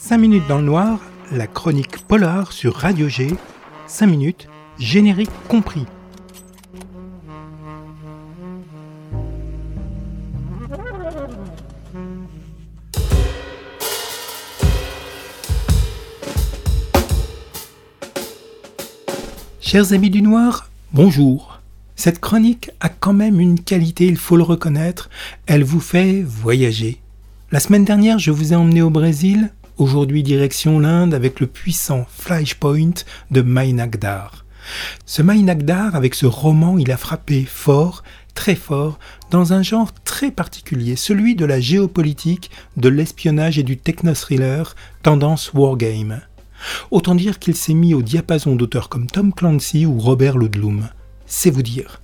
5 minutes dans le noir, la chronique polar sur Radio G. 5 minutes, générique compris. Chers amis du noir, bonjour. Cette chronique a quand même une qualité, il faut le reconnaître, elle vous fait voyager. La semaine dernière, je vous ai emmené au Brésil, aujourd'hui direction l'Inde avec le puissant Flashpoint de Manack Dar. Ce Manack Dar, avec ce roman, il a frappé fort, très fort, dans un genre très particulier, celui de la géopolitique, de l'espionnage et du techno-thriller, tendance wargame. Autant dire qu'il s'est mis au diapason d'auteurs comme Tom Clancy ou Robert Ludlum. C'est vous dire.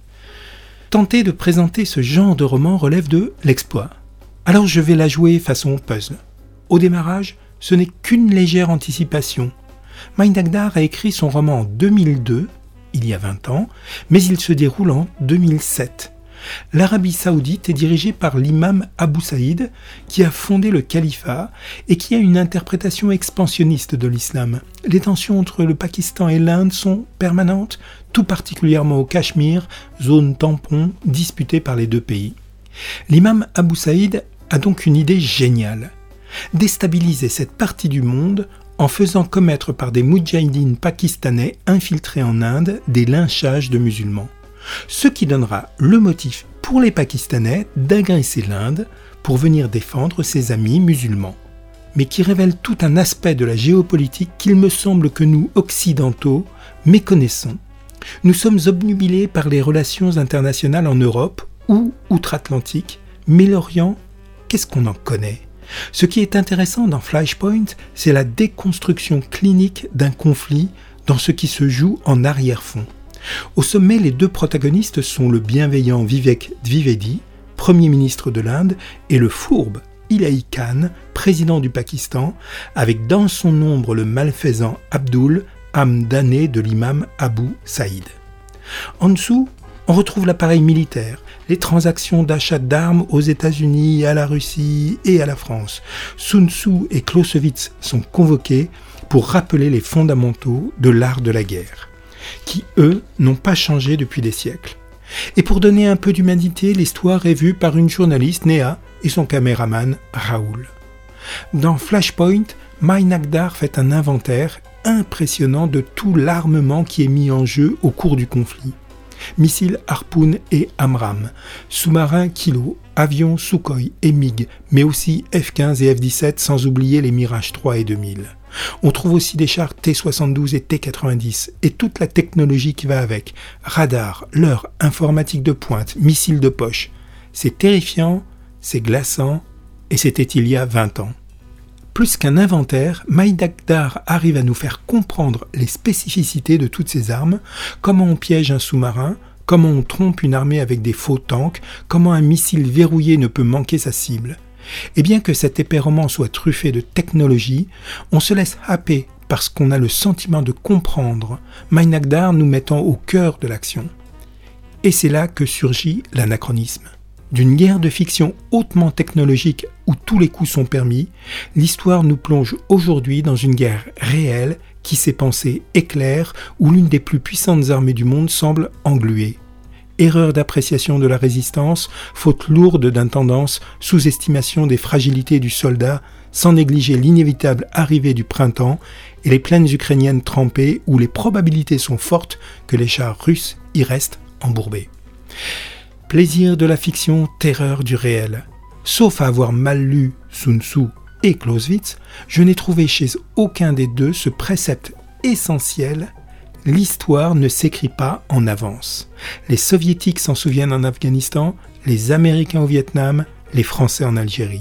Tenter de présenter ce genre de roman relève de l'exploit. Alors je vais la jouer façon puzzle. Au démarrage, ce n'est qu'une légère anticipation. Manack Dar a écrit son roman en 2002, il y a 20 ans, mais il se déroule en 2007. L'Arabie Saoudite est dirigée par l'imam Abu Saïd, qui a fondé le califat et qui a une interprétation expansionniste de l'islam. Les tensions entre le Pakistan et l'Inde sont permanentes, tout particulièrement au Cachemire, zone tampon disputée par les deux pays. L'imam Abu Saïd a donc une idée géniale. Déstabiliser cette partie du monde en faisant commettre par des moudjahidines pakistanais infiltrés en Inde des lynchages de musulmans. Ce qui donnera le motif pour les Pakistanais d'agresser l'Inde pour venir défendre ses amis musulmans. Mais qui révèle tout un aspect de la géopolitique qu'il me semble que nous, occidentaux, méconnaissons. Nous sommes obnubilés par les relations internationales en Europe ou outre-Atlantique, mais l'Orient, qu'est-ce qu'on en connaît ? Ce qui est intéressant dans Flashpoint, c'est la déconstruction clinique d'un conflit dans ce qui se joue en arrière-fond. Au sommet, les deux protagonistes sont le bienveillant Vivek Dwivedi, Premier ministre de l'Inde, et le fourbe Ilahi Khan, président du Pakistan, avec dans son ombre le malfaisant Abdul, âme damnée de l'imam Abu Saïd. En dessous, on retrouve l'appareil militaire, les transactions d'achat d'armes aux États-Unis, à la Russie et à la France. Sun Tzu et Clausewitz sont convoqués pour rappeler les fondamentaux de l'art de la guerre, qui, eux, n'ont pas changé depuis des siècles. Et pour donner un peu d'humanité, l'histoire est vue par une journaliste, Néa, et son caméraman, Raoul. Dans Flashpoint, Manack Dar fait un inventaire impressionnant de tout l'armement qui est mis en jeu au cours du conflit. Missiles Harpoon et Amram, sous-marins Kilo, avions Sukhoi et MiG, mais aussi F-15 et F-17, sans oublier les Mirage 3 et 2000. On trouve aussi des chars T-72 et T-90 et toute la technologie qui va avec. Radar, leurre, informatique de pointe, missiles de poche. C'est terrifiant, c'est glaçant et c'était il y a 20 ans. Plus qu'un inventaire, Manack Dar arrive à nous faire comprendre les spécificités de toutes ces armes, comment on piège un sous-marin, comment on trompe une armée avec des faux tanks, comment un missile verrouillé ne peut manquer sa cible. Et bien que cet épais roman soit truffé de technologie, on se laisse happer parce qu'on a le sentiment de comprendre, Manack Dar nous mettant au cœur de l'action. Et c'est là que surgit l'anachronisme. D'une guerre de fiction hautement technologique où tous les coups sont permis, l'histoire nous plonge aujourd'hui dans une guerre réelle qui s'est pensée éclair où l'une des plus puissantes armées du monde semble engluée. Erreur d'appréciation de la résistance, faute lourde d'intendance, sous-estimation des fragilités du soldat, sans négliger l'inévitable arrivée du printemps et les plaines ukrainiennes trempées où les probabilités sont fortes que les chars russes y restent embourbés. Plaisir de la fiction, terreur du réel. Sauf à avoir mal lu Sun Tzu et Clausewitz, je n'ai trouvé chez aucun des deux ce précepte essentiel: l'histoire ne s'écrit pas en avance. Les Soviétiques s'en souviennent en Afghanistan, les Américains au Vietnam, les Français en Algérie.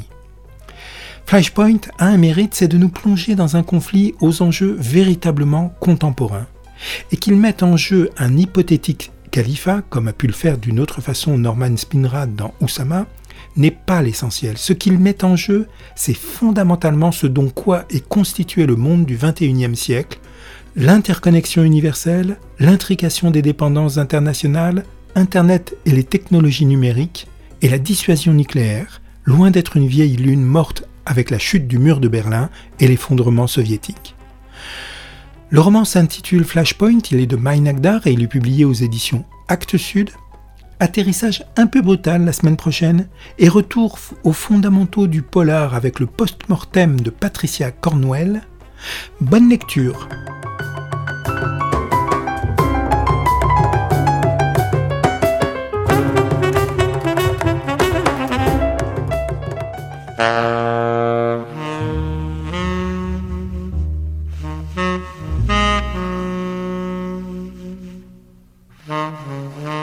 Flashpoint a un mérite, c'est de nous plonger dans un conflit aux enjeux véritablement contemporains, et qu'il mette en jeu un hypothétique califat, comme a pu le faire d'une autre façon Norman Spinrad dans Oussama, n'est pas l'essentiel. Ce qu'il met en jeu, c'est fondamentalement ce dont quoi est constitué le monde du XXIe siècle, l'interconnexion universelle, l'intrication des dépendances internationales, Internet et les technologies numériques, et la dissuasion nucléaire, loin d'être une vieille lune morte avec la chute du mur de Berlin et l'effondrement soviétique. Le roman s'intitule Flashpoint, il est de Mai Nagdar et il est publié aux éditions Actes Sud. Atterrissage un peu brutal la semaine prochaine et retour aux fondamentaux du polar avec le post-mortem de Patricia Cornwell. Bonne lecture! Mm-hmm.